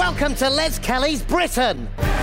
Welcome to Les Kelly's Britain.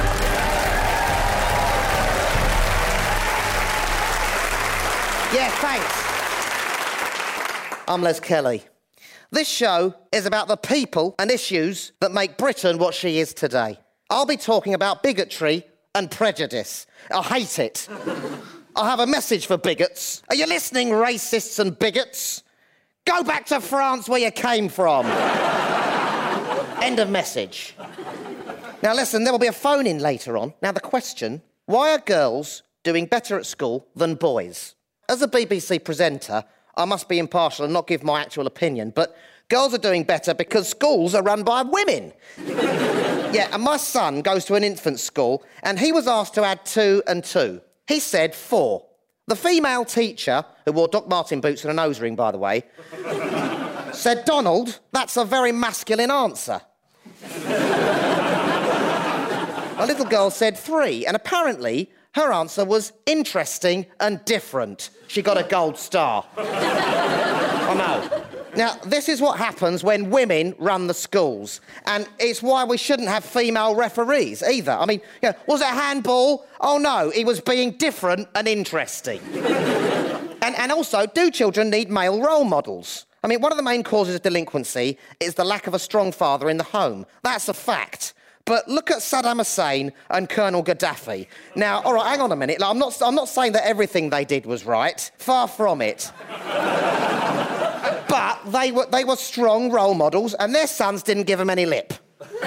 Yeah, thanks. I'm Les Kelly. This show is about the people and issues that make Britain what she is today. I'll be talking about bigotry and prejudice. I hate it. I have a message for bigots. Are you listening, racists and bigots? Go back to France where you came from. End of message. Now listen, there will be a phone-in later on. Now the question, why are girls doing better at school than boys? As a BBC presenter, I must be impartial and not give my actual opinion, but girls are doing better because schools are run by women. Yeah, and my son goes to an infant school and he was asked to add 2 and 2. He said 4. The female teacher, who wore Doc Marten boots and a nose ring, by the way, said, Donald, that's a very masculine answer. A little girl said 3, and apparently her answer was interesting and different. She got a gold star. I know. Now, this is what happens when women run the schools, and it's why we shouldn't have female referees either. I mean, you know, was it handball? Oh, no, he was being different and interesting. and also, do children need male role models? I mean, one of the main causes of delinquency is the lack of a strong father in the home. That's a fact. But look at Saddam Hussein and Colonel Gaddafi. Now, all right, hang on a minute. I'm not saying that everything they did was right. Far from it. But they were strong role models, and their sons didn't give them any lip.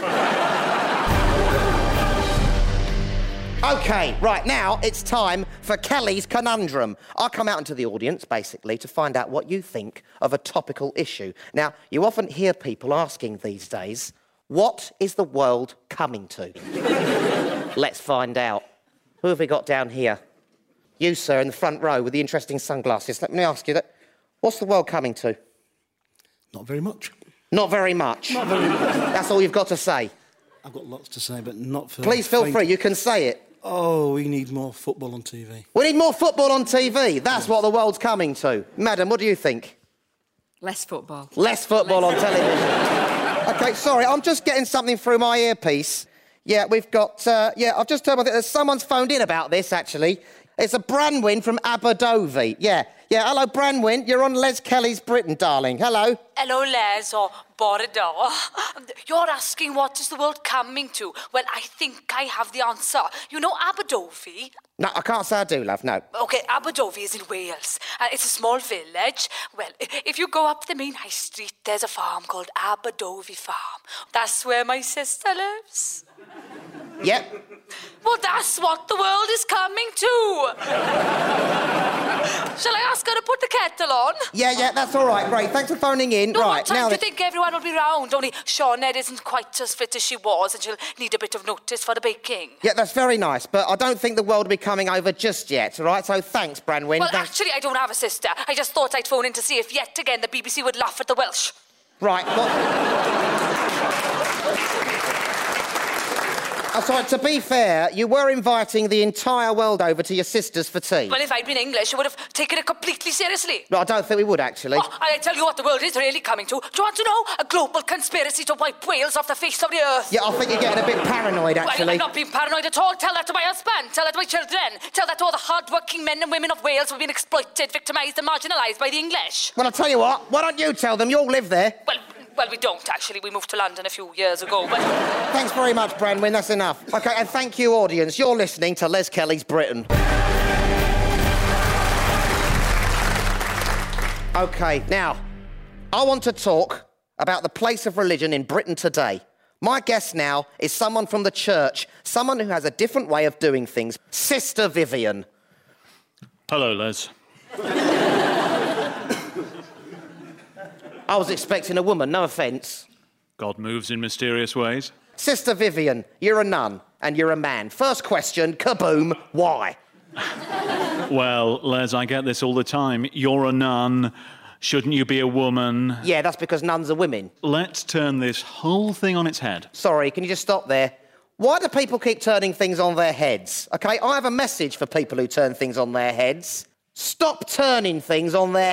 OK, right, now it's time for Kelly's Conundrum. I come out into the audience, basically, to find out what you think of a topical issue. Now, you often hear people asking these days, what is the world coming to? Let's find out. Who have we got down here? You, sir, in the front row with the interesting sunglasses. Let me ask you that. What's the world coming to? Not very much. Not very much? Not very much. That's all you've got to say? I've got lots to say, but not for... Please feel free, you can say it. Oh, we need more football on TV. We need more football on TV. That's what the world's coming to. Madam, what do you think? Less football. Less football on television. OK, sorry, I'm just getting something through my earpiece. Yeah, we've got... I've just heard... Someone's phoned in about this, actually. It's a Branwyn from Aberdovi. Yeah, hello, Branwyn. You're on Les Kelly's Britain, darling. Hello. Hello, Les, or Bordeaux. You're asking what is the world coming to? Well, I think I have the answer. You know Aberdovi? No, I can't say I do, love, no. OK, Aberdovi is in Wales. It's a small village. Well, if you go up the main high street, there's a farm called Aberdovi Farm. That's where my sister lives. Yep. Well, that's what the world is coming to. Shall I ask her to put the kettle on? Yeah, that's all right, great. Thanks for phoning in. No, right, what time do you think everyone will be round? Only Sinead isn't quite as fit as she was, and she'll need a bit of notice for the baking. Yeah, that's very nice, but I don't think the world will be coming over just yet, all right? So thanks, Branwyn. Well, actually, I don't have a sister. I just thought I'd phone in to see if yet again the BBC would laugh at the Welsh. Right, well... Sorry, to be fair, you were inviting the entire world over to your sisters for tea. Well, if I'd been English, I would have taken it completely seriously. No, I don't think we would, actually. Oh, I tell you what the world is really coming to. Do you want to know? A global conspiracy to wipe Wales off the face of the earth. Yeah, I think you're getting a bit paranoid, actually. Well, I'm not being paranoid at all. Tell that to my husband. Tell that to my children. Tell that to all the hard-working men and women of Wales who've been exploited, victimised and marginalised by the English. Well, I'll tell you what. Why don't you tell them? You all live there. Well, we don't, actually. We moved to London a few years ago, but... Thanks very much, Branwyn. That's enough. OK, and thank you, audience. You're listening to Les Kelly's Britain. OK, now, I want to talk about the place of religion in Britain today. My guest now is someone from the church, someone who has a different way of doing things. Sister Vivian. Hello, Les. I was expecting a woman, no offence. God moves in mysterious ways. Sister Vivian, you're a nun and you're a man. First question, kaboom, why? Well, Les, I get this all the time. You're a nun. Shouldn't you be a woman? Yeah, that's because nuns are women. Let's turn this whole thing on its head. Sorry, can you just stop there? Why do people keep turning things on their heads? OK, I have a message for people who turn things on their heads. Stop turning things on their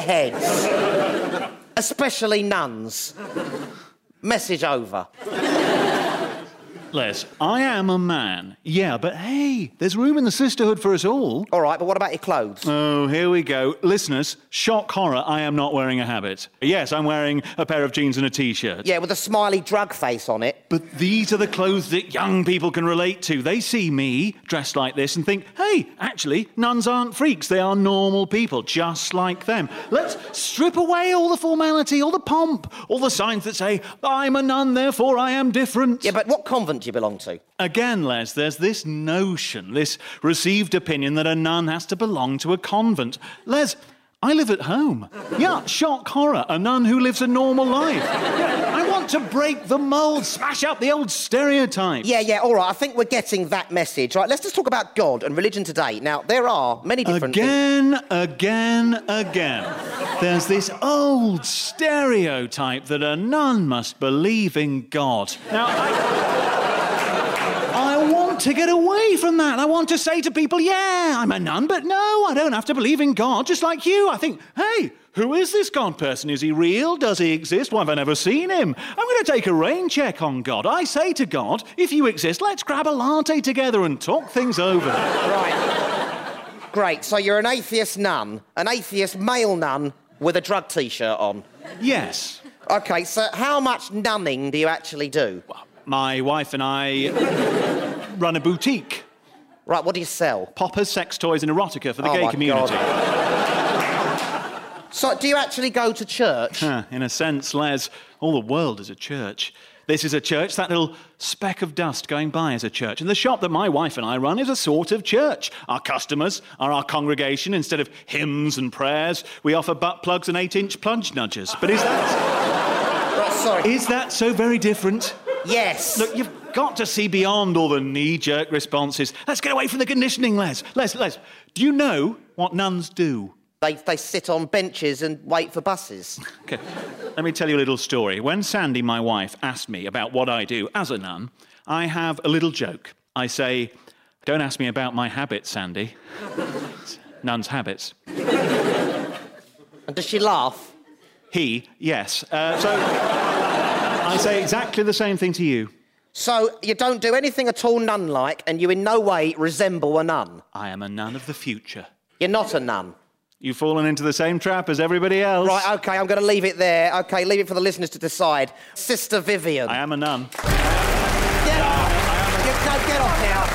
heads. Especially nuns. Message over. Les, I am a man. Yeah, but hey, there's room in the sisterhood for us all. All right, but what about your clothes? Oh, here we go. Listeners, shock horror, I am not wearing a habit. Yes, I'm wearing a pair of jeans and a T-shirt. Yeah, with a smiley drug face on it. But these are the clothes that young people can relate to. They see me dressed like this and think, hey, actually, nuns aren't freaks. They are normal people, just like them. Let's strip away all the formality, all the pomp, all the signs that say, I'm a nun, therefore I am different. Yeah, but what convent do you belong to? Again, Les, there's this notion, this received opinion that a nun has to belong to a convent. Les, I live at home. Yeah, shock horror, a nun who lives a normal life. Yeah, I want to break the mould, smash up the old stereotypes. Yeah, all right, I think we're getting that message. Right, let's just talk about God and religion today. Now, there are many different Again. There's this old stereotype that a nun must believe in God. Now, I want to get away from that. I want to say to people, yeah, I'm a nun, but no, I don't have to believe in God, just like you. I think, hey, who is this God person? Is he real? Does he exist? Why have I never seen him? I'm going to take a rain check on God. I say to God, if you exist, let's grab a latte together and talk things over. Right. Great, so you're an atheist nun, an atheist male nun with a drug T-shirt on. Yes. OK, so how much nunning do you actually do? My wife and I run a boutique. Right, what do you sell? Poppers, sex toys and erotica for the gay community. God. So, do you actually go to church? In a sense, Les, all the world is a church. This is a church, that little speck of dust going by is a church. And the shop that my wife and I run is a sort of church. Our customers are our congregation. Instead of hymns and prayers, we offer butt plugs and 8-inch plunge nudgers. But is that... Right, sorry. Is that so very different? Yes. Look, you've got to see beyond all the knee-jerk responses. Let's get away from the conditioning, Les. Les, do you know what nuns do? They sit on benches and wait for buses. OK, let me tell you a little story. When Sandy, my wife, asked me about what I do as a nun, I have a little joke. I say, don't ask me about my habits, Sandy. It's nun's habits. And does she laugh? Yes. So I say exactly the same thing to you. So you don't do anything at all nun-like and you in no way resemble a nun? I am a nun of the future. You're not a nun? You've fallen into the same trap as everybody else. Right, OK, I'm going to leave it there. OK, leave it for the listeners to decide. Sister Vivian. I am a nun. Get off! Get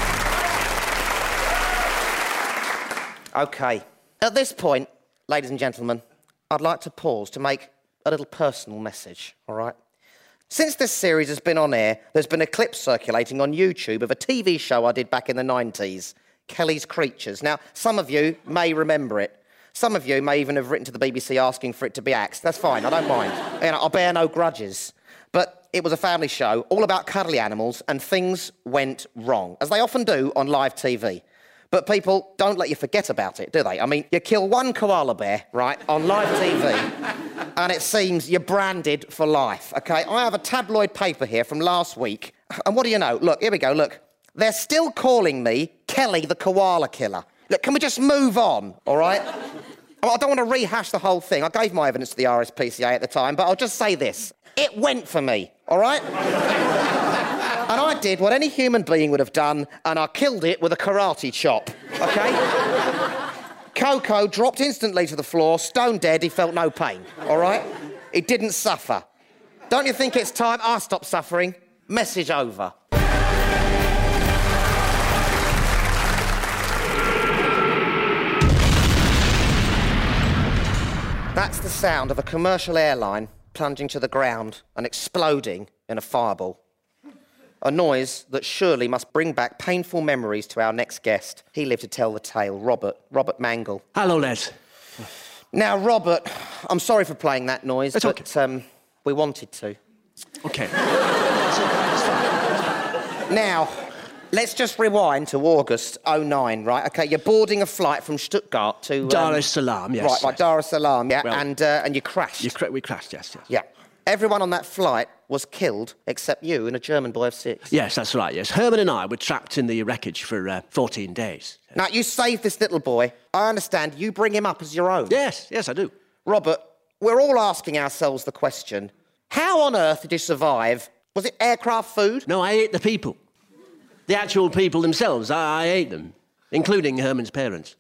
off now. OK. At this point, ladies and gentlemen, I'd like to pause to make a little personal message, all right? Since this series has been on air, there's been a clip circulating on YouTube of a TV show I did back in the 90s, Kelly's Creatures. Now, some of you may remember it. Some of you may even have written to the BBC asking for it to be axed. That's fine, I don't mind. You know, I bear no grudges. But it was a family show, all about cuddly animals, and things went wrong, as they often do on live TV. But people don't let you forget about it, do they? I mean, you kill one koala bear, right, on live TV, and it seems you're branded for life, OK? I have a tabloid paper here from last week, and what do you know? Look, here we go, look. They're still calling me Kelly the Koala Killer. Look, can we just move on, all right? I don't want to rehash the whole thing. I gave my evidence to the RSPCA at the time, but I'll just say this. It went for me, all right? And I did what any human being would have done, and I killed it with a karate chop, OK? Coco dropped instantly to the floor, stone dead, he felt no pain, all right? He didn't suffer. Don't you think it's time I stop suffering? Message over. That's the sound of a commercial airline plunging to the ground and exploding in a fireball. A noise that surely must bring back painful memories to our next guest. He lived to tell the tale, Robert Mangle. Hello, Les. Now, Robert, I'm sorry for playing that noise, it's but okay. We wanted to. OK. Now, let's just rewind to August 09, right? OK, you're boarding a flight from Stuttgart to... Dar es Salaam, yes. Right, Dar es Salaam, yeah, well, and you crashed. We crashed, yes. Yeah. Everyone on that flight was killed except you and a German boy of 6. Yes, that's right, yes. Herman and I were trapped in the wreckage for 14 days. Now, you saved this little boy. I understand you bring him up as your own. Yes, I do. Robert, we're all asking ourselves the question, how on earth did you survive Was it aircraft food? No, I ate the people. The actual people themselves. I ate them, including Herman's parents.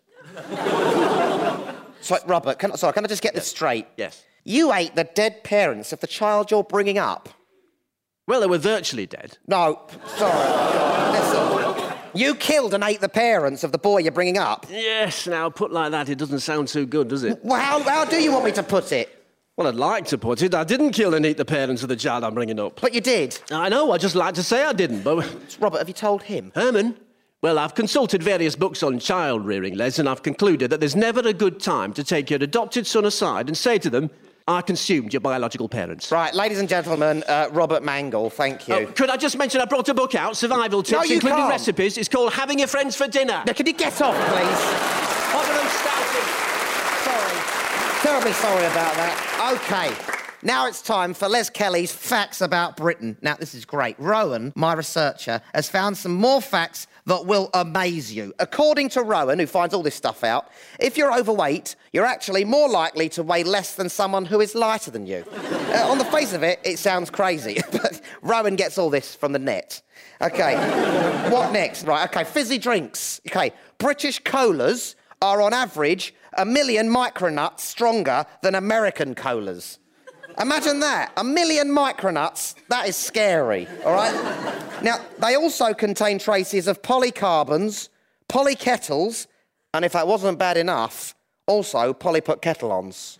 Sorry, Robert, can I just get this straight? Yes. You ate the dead parents of the child you're bringing up? Well, they were virtually dead. No, sorry. Listen. You killed and ate the parents of the boy you're bringing up? Yes, now, put like that, it doesn't sound too good, does it? Well, how do you want me to put it? Well, I'd like to put it. I didn't kill and eat the parents of the child I'm bringing up. But you did. I know, I just like to say I didn't, but... Robert, have you told him? Herman? Well, I've consulted various books on child rearing, Les, and I've concluded that there's never a good time to take your adopted son aside and say to them, I consumed your biological parents. Right, ladies and gentlemen, Robert Mangle, thank you. Oh, could I just mention I brought a book out, Survival Tips, you including can't. recipes. It's called Having Your Friends for Dinner. Now, can you get off, please? Rotherham Stoughton. Sorry. Terribly sorry about that. OK. Now it's time for Les Kelly's Facts About Britain. Now, this is great. Rowan, my researcher, has found some more facts that will amaze you. According to Rowan, who finds all this stuff out, if you're overweight, you're actually more likely to weigh less than someone who is lighter than you. On the face of it, it sounds crazy, but Rowan gets all this from the net. OK, what next? Right, OK, fizzy drinks. OK, British colas are on average 1 million micronuts stronger than American colas. Imagine that, 1 million micronuts, that is scary, all right? Now, they also contain traces of polycarbons, polykettles, and if that wasn't bad enough, also polyputkettleons.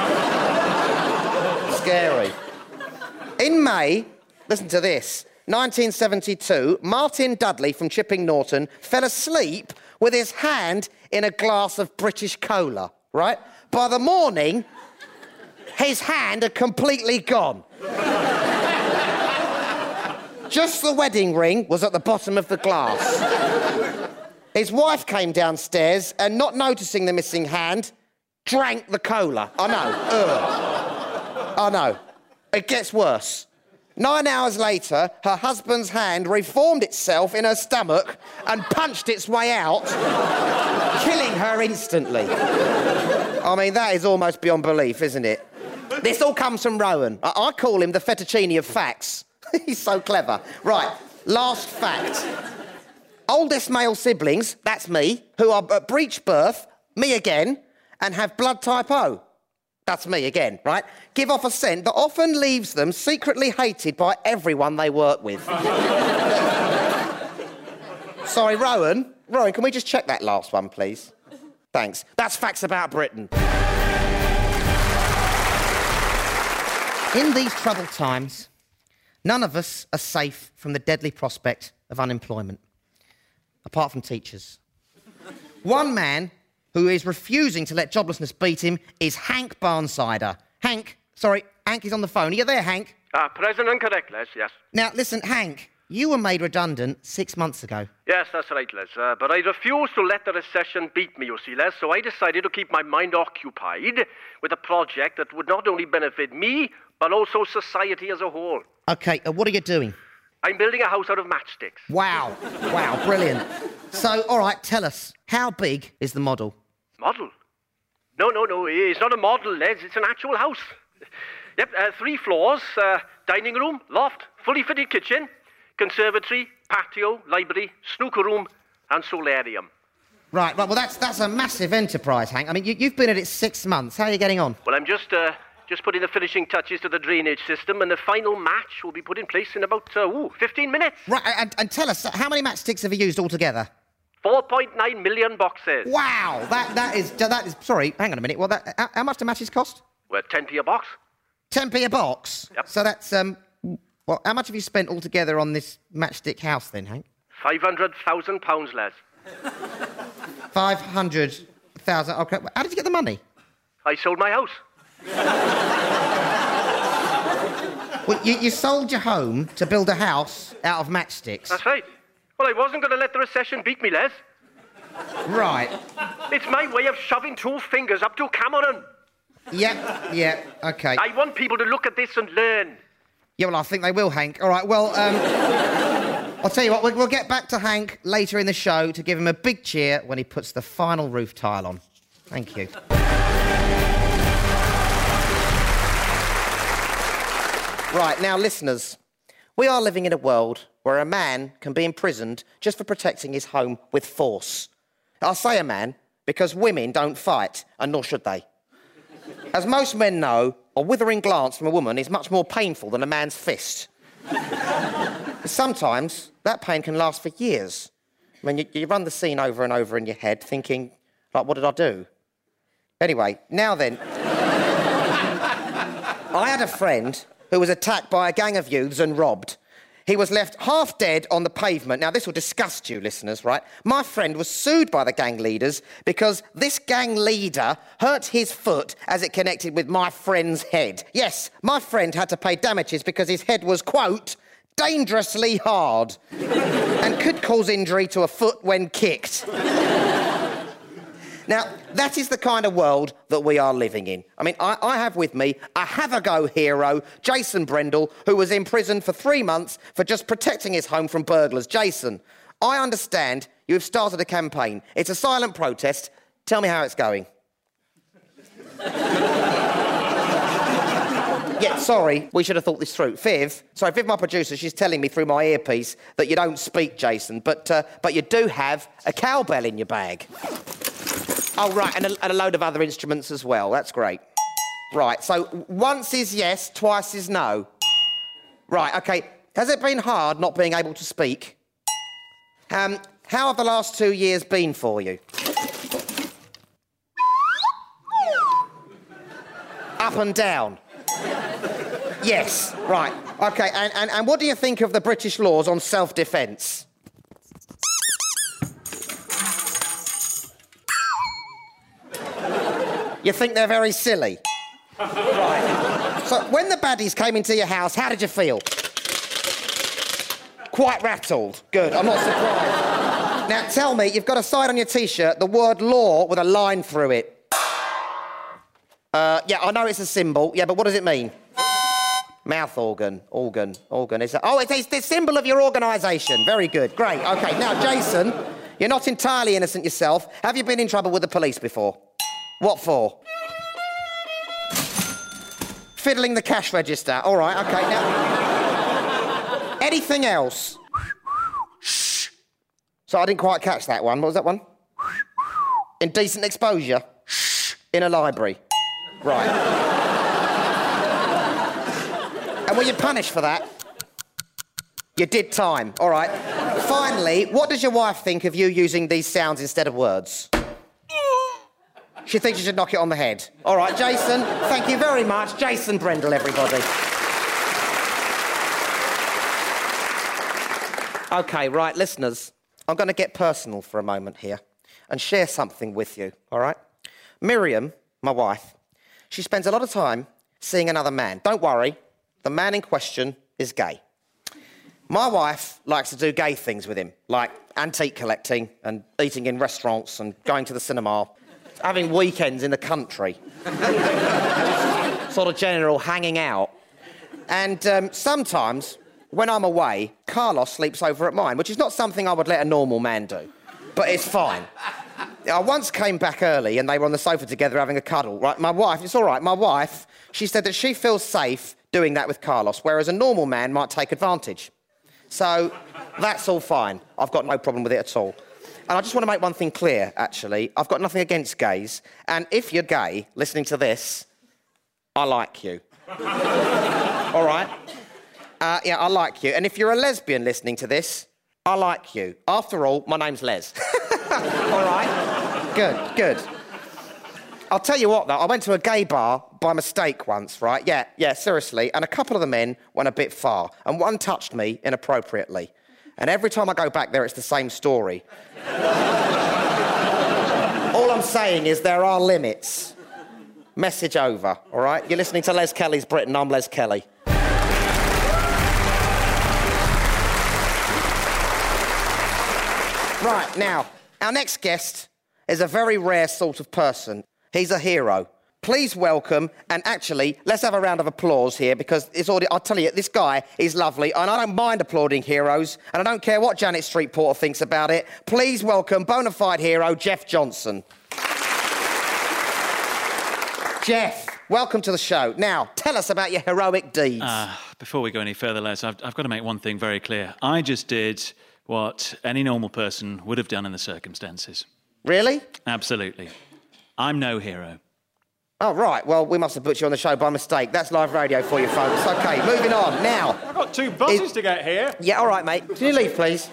Scary. In May, listen to this, 1972, Martin Dudley from Chipping Norton fell asleep with his hand in a glass of British cola, right? By the morning, his hand had completely gone. Just the wedding ring was at the bottom of the glass. His wife came downstairs and, not noticing the missing hand, drank the cola. I know. Ugh. I know. It gets worse. 9 hours later, her husband's hand reformed itself in her stomach and punched its way out, killing her instantly. I mean, that is almost beyond belief, isn't it? This all comes from Rowan. I call him the fettuccine of facts. He's so clever. Right, last fact. Oldest male siblings, that's me, who are at breech birth, me again, and have blood type O. That's me again, right? Give off a scent that often leaves them secretly hated by everyone they work with. Sorry, Rowan, can we just check that last one, please? Thanks. That's Facts About Britain. In these troubled times, none of us are safe from the deadly prospect of unemployment, apart from teachers. One man who is refusing to let joblessness beat him is Hank Barnsider. Hank is on the phone. Are you there, Hank? Present and correct, Les, yes. Now, listen, Hank, you were made redundant 6 months ago. Yes, that's right, Les. But I refused to let the recession beat me, you see, Les, so I decided to keep my mind occupied with a project that would not only benefit me, but also society as a whole. OK, what are you doing? I'm building a house out of matchsticks. Wow, brilliant. So, all right, tell us, how big is the model? Model? No, it's not a model, Les, it's an actual house. Yep, 3 floors, dining room, loft, fully fitted kitchen, conservatory, patio, library, snooker room, and solarium. Right, well, that's a massive enterprise, Hank. I mean, you've been at it 6 months. How are you getting on? Well, I'm just putting the finishing touches to the drainage system, and the final match will be put in place in about, 15 minutes. Right, and tell us, how many matchsticks have you used altogether? 4.9 million boxes. Wow, that is... Sorry, hang on a minute. Well, how much do matches cost? Well, 10p a box. 10p a box? Yep. So that's, well, how much have you spent altogether on this matchstick house then, Hank? £500,000, Les. 500,000, OK. How did you get the money? I sold my house. Well, you sold your home to build a house out of matchsticks? That's right. Well, I wasn't going to let the recession beat me, Les. Right. It's my way of shoving 2 fingers up to Cameron. Yeah, OK. I want people to look at this and learn. Yeah, well, I think they will, Hank. All right, well, I'll tell you what, we'll get back to Hank later in the show to give him a big cheer when he puts the final roof tile on. Thank you. Right, now, listeners, We are living in a world where a man can be imprisoned just for protecting his home with force. I'll say a man because women don't fight, and nor should they. As most men know, a withering glance from a woman is much more painful than a man's fist. Sometimes that pain can last for years. I mean, you run the scene over and over in your head thinking, like, what did I do? Anyway, now then. I had a friend who was attacked by a gang of youths and robbed. He was left half dead on the pavement. Now, this will disgust you, listeners, right? My friend was sued by the gang leaders because this gang leader hurt his foot as it connected with my friend's head. Yes, my friend had to pay damages because his head was, quote, dangerously hard and could cause injury to a foot when kicked. Now, that is the kind of world that we are living in. I mean, I have with me a have-a-go hero, Jason Brendel, who was in prison for 3 months for just protecting his home from burglars. Jason, I understand you have started a campaign. It's a silent protest. Tell me how it's going. Yeah, sorry, we should have thought this through. Viv, my producer, she's telling me through my earpiece that you don't speak, Jason, but you do have a cowbell in your bag. Oh, right, and a load of other instruments as well. That's great. Right, so once is yes, twice is no. Right, OK. Has it been hard not being able to speak? How have the last 2 years been for you? Up and down? Yes, right. OK, and what do you think of the British laws on self-defence? You think they're very silly? Right. So, when the baddies came into your house, how did you feel? Quite rattled. Good, I'm not surprised. Now, tell me, you've got a sign on your T-shirt, the word law with a line through it. Yeah, I know it's a symbol. Yeah, but what does it mean? Mouth organ. It's the symbol of your organisation. Very good, great. OK, now, Jason, you're not entirely innocent yourself. Have you been in trouble with the police before? What for? Fiddling the cash register. All right, OK, now... Anything else? Shh. So I didn't quite catch that one. What was that one? Indecent exposure? Shh. In a library. Right. And were you punished for that? You did time. All right. Finally, what does your wife think of you using these sounds instead of words? She thinks you should knock it on the head. All right, Jason, thank you very much. Jason Brendel, everybody. OK, right, listeners, I'm going to get personal for a moment here and share something with you, all right? Miriam, my wife, she spends a lot of time seeing another man. Don't worry, the man in question is gay. My wife likes to do gay things with him, like antique collecting and eating in restaurants and going to the cinema. Having weekends in the country. Sort of general hanging out. And sometimes, when I'm away, Carlos sleeps over at mine, which is not something I would let a normal man do. But it's fine. I once came back early and they were on the sofa together having a cuddle. Right, my wife, it's all right, my wife, she said that she feels safe doing that with Carlos, whereas a normal man might take advantage. So, that's all fine. I've got no problem with it at all. And I just want to make one thing clear, actually. I've got nothing against gays. And if you're gay, listening to this, I like you. All right? Yeah, I like you. And if you're a lesbian listening to this, I like you. After all, my name's Les. All right? Good. I'll tell you what, though. I went to a gay bar by mistake once, right? Yeah, seriously. And a couple of the men went a bit far. And one touched me inappropriately. And every time I go back there, it's the same story. All I'm saying is there are limits. Message over, all right? You're listening to Les Kelly's Britain. I'm Les Kelly. Right, now, our next guest is a very rare sort of person. He's a hero. Please welcome, and actually, let's have a round of applause here because it's already, I'll tell you, this guy is lovely, and I don't mind applauding heroes, and I don't care what Janet Street Porter thinks about it. Please welcome bona fide hero, Jeff Johnson. Jeff, welcome to the show. Now, tell us about your heroic deeds. Before we go any further, Les, I've got to make one thing very clear. I just did what any normal person would have done in the circumstances. Really? Absolutely. I'm no hero. Oh, right. Well, we must have put you on the show by mistake. That's live radio for you, folks. OK, moving on. Now... I've got 2 buses to get here. Yeah, all right, mate. Can you leave, please?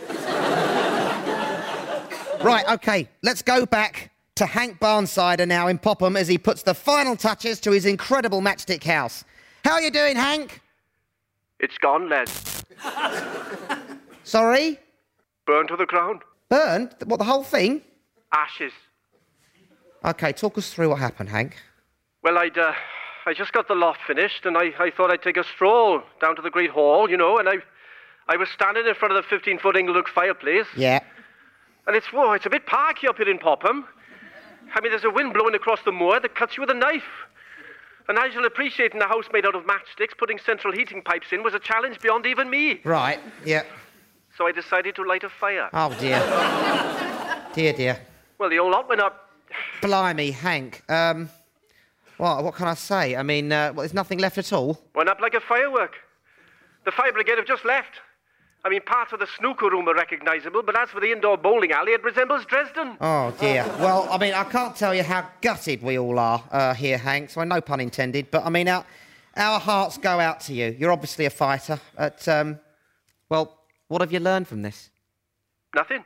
Right, OK, let's go back to Hank Barnsider now in Popham as he puts the final touches to his incredible matchstick house. How are you doing, Hank? It's gone, Les. Sorry? Burned to the ground. Burned? What, the whole thing? Ashes. OK, talk us through what happened, Hank. Well, I just got the loft finished, and I thought I'd take a stroll down to the Great Hall, you know, and I was standing in front of the 15-foot Inglenook fireplace. Yeah. And it's a bit parky up here in Popham. I mean, there's a wind blowing across the moor that cuts you with a knife. And as you'll appreciate, in a house made out of matchsticks, putting central heating pipes in was a challenge beyond even me. Right, yeah. So I decided to light a fire. Oh, dear. Dear. Well, the old lot went up. Blimey, Hank. What can I say? I mean, there's nothing left at all? Went up like a firework. The fire brigade have just left. I mean, parts of the snooker room are recognisable, but as for the indoor bowling alley, it resembles Dresden. Oh, dear. Well, I mean, I can't tell you how gutted we all are here, Hank, so no pun intended, but, I mean, our hearts go out to you. You're obviously a fighter. Well, what have you learned from this? Nothing.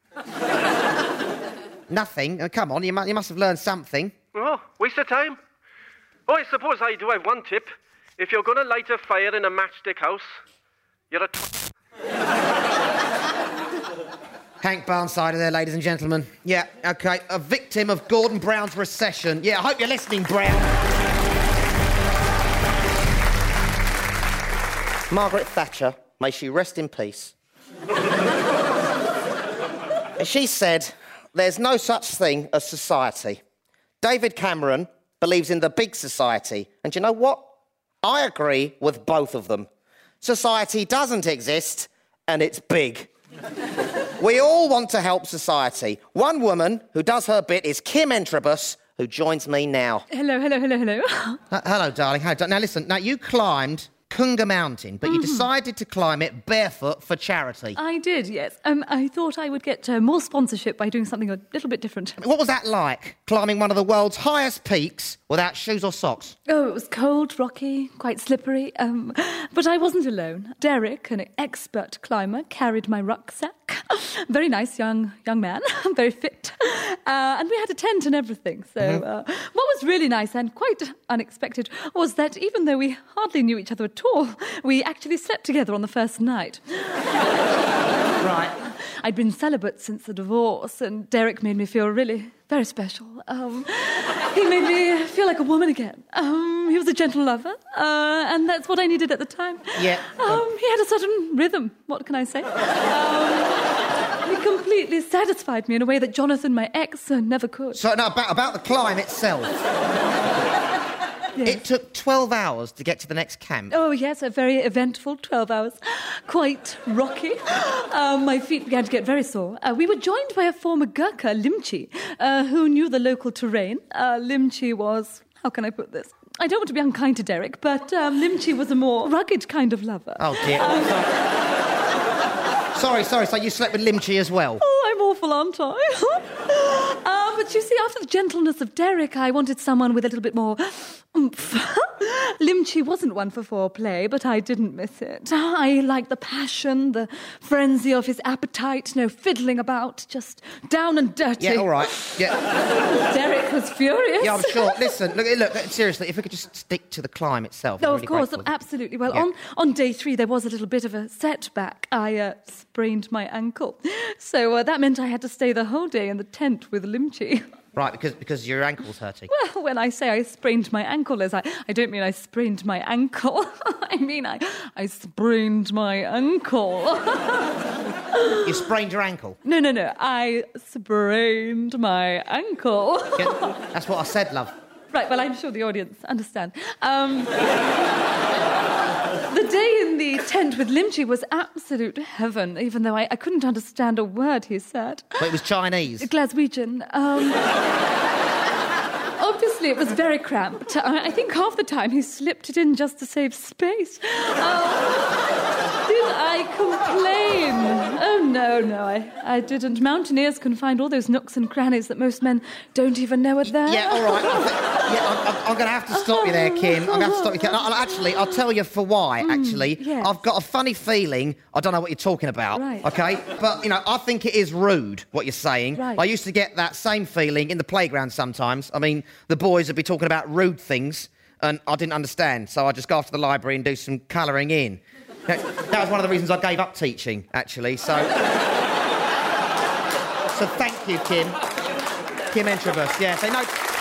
Nothing? Oh, come on, you must have learned something. Oh, waste of time. Oh, I suppose I do have one tip. If you're going to light a fire in a matchstick house, you're a... Hank Barnsider there, ladies and gentlemen. Yeah, OK, a victim of Gordon Brown's recession. Yeah, I hope you're listening, Brown. Margaret Thatcher, may she rest in peace. She said, there's no such thing as society. David Cameron believes in the big society. And do you know what? I agree with both of them. Society doesn't exist, and it's big. We all want to help society. One woman who does her bit is Kim Entrobus, who joins me now. Hello. Hello, darling. Now, listen. Now, you climbed Kunga Mountain, but you decided to climb it barefoot for charity. I did, yes. I thought I would get more sponsorship by doing something a little bit different. What was that like, climbing one of the world's highest peaks without shoes or socks? Oh, it was cold, rocky, quite slippery. But I wasn't alone. Derek, an expert climber, carried my rucksack. Very nice young man, very fit. And we had a tent and everything. So what was really nice and quite unexpected was that even though we hardly knew each other at all, we actually slept together on the first night. Right. I'd been celibate since the divorce, and Derek made me feel really very special. He made me feel like a woman again. He was a gentle lover, and that's what I needed at the time. Yeah. He had a certain rhythm, what can I say? He completely satisfied me in a way that Jonathan, my ex, never could. So, now, about the climb itself. Yes. It took 12 hours to get to the next camp. Oh, yes, a very eventful 12 hours. Quite rocky. My feet began to get very sore. We were joined by a former Gurkha, Limchi, who knew the local terrain. Limchi was... How can I put this? I don't want to be unkind to Derek, but Limchi was a more rugged kind of lover. Oh, dear. Sorry. So you slept with Limchi as well? Oh, I'm awful, aren't I? But you see, after the gentleness of Derek, I wanted someone with a little bit more oomph. Limchi wasn't one for foreplay, but I didn't miss it. I liked the passion, the frenzy of his appetite, no fiddling about, just down and dirty. Yeah, all right. Yeah. Derek was furious. Yeah, I'm sure. Listen, look, seriously, if we could just stick to the climb itself. No, I'm of really course, grateful. absolutely. Well, Yeah. on day 3, there was a little bit of a setback. I sprained my ankle. So that meant I had to stay the whole day in the tent with Limchi. Right, because your ankle's hurting. Well, when I say I sprained my ankle, Liz, I don't mean I sprained my ankle. I mean I sprained my ankle. You sprained your ankle? No. I sprained my ankle. Yeah, that's what I said, love. Right, well, I'm sure the audience understand. The day in the tent with Limchi was absolute heaven, even though I couldn't understand a word he said. But it was Chinese. Glaswegian. obviously it was very cramped. I think half the time he slipped it in just to save space. Did I complain? Oh, no, I didn't. Mountaineers can find all those nooks and crannies that most men don't even know are there. Yeah, all right. I'm going to have to stop you there, Kim. I'm going to have to stop you, Kim. Actually, I'll tell you for why, actually. Yes. I've got a funny feeling I don't know what you're talking about, right. OK? But, I think it is rude, what you're saying. Right. I used to get that same feeling in the playground sometimes. I mean, the boys would be talking about rude things, and I didn't understand, so I'd just go off to the library and do some colouring in. That was one of the reasons I gave up teaching, actually, so... So thank you, Kim. Kim Entrobus, yeah. So no...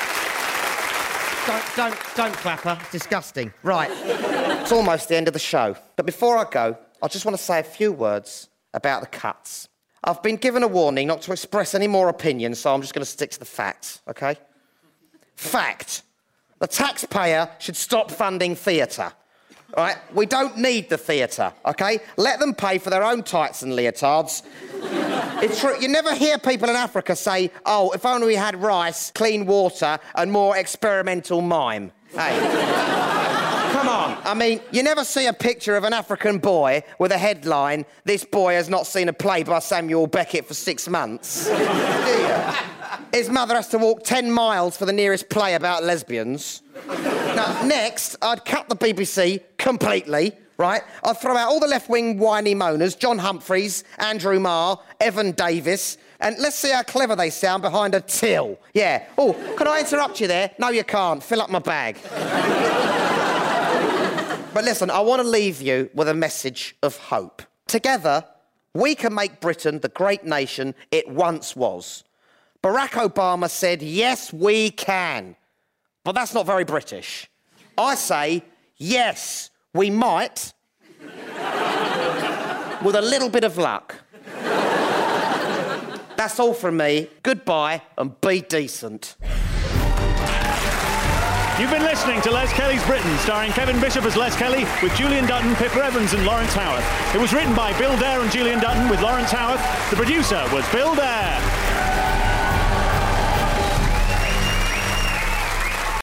Don't clap her. It's disgusting. Right. It's almost the end of the show. But before I go, I just want to say a few words about the cuts. I've been given a warning not to express any more opinions, so I'm just going to stick to the facts, OK? Fact. The taxpayer should stop funding theatre. All right? We don't need the theatre, OK? Let them pay for their own tights and leotards. It's true. You never hear people in Africa say, oh, if only we had rice, clean water and more experimental mime. Hey. Come on. I mean, you never see a picture of an African boy with a headline, this boy has not seen a play by Samuel Beckett for 6 months. Do you? His mother has to walk 10 miles for the nearest play about lesbians. Now, next, I'd cut the BBC completely, right? I'd throw out all the left-wing whiny moaners, John Humphreys, Andrew Marr, Evan Davis, and let's see how clever they sound behind a till. Yeah. Oh, can I interrupt you there? No, you can't. Fill up my bag. But listen, I want to leave you with a message of hope. Together, we can make Britain the great nation it once was. Barack Obama said, yes, we can. But that's not very British. I say, yes, we might, with a little bit of luck. That's all from me. Goodbye and be decent. You've been listening to Les Kelly's Britain, starring Kevin Bishop as Les Kelly, with Julian Dutton, Pippa Evans and Lawrence Howarth. It was written by Bill Dare and Julian Dutton, with Lawrence Howarth. The producer was Bill Dare.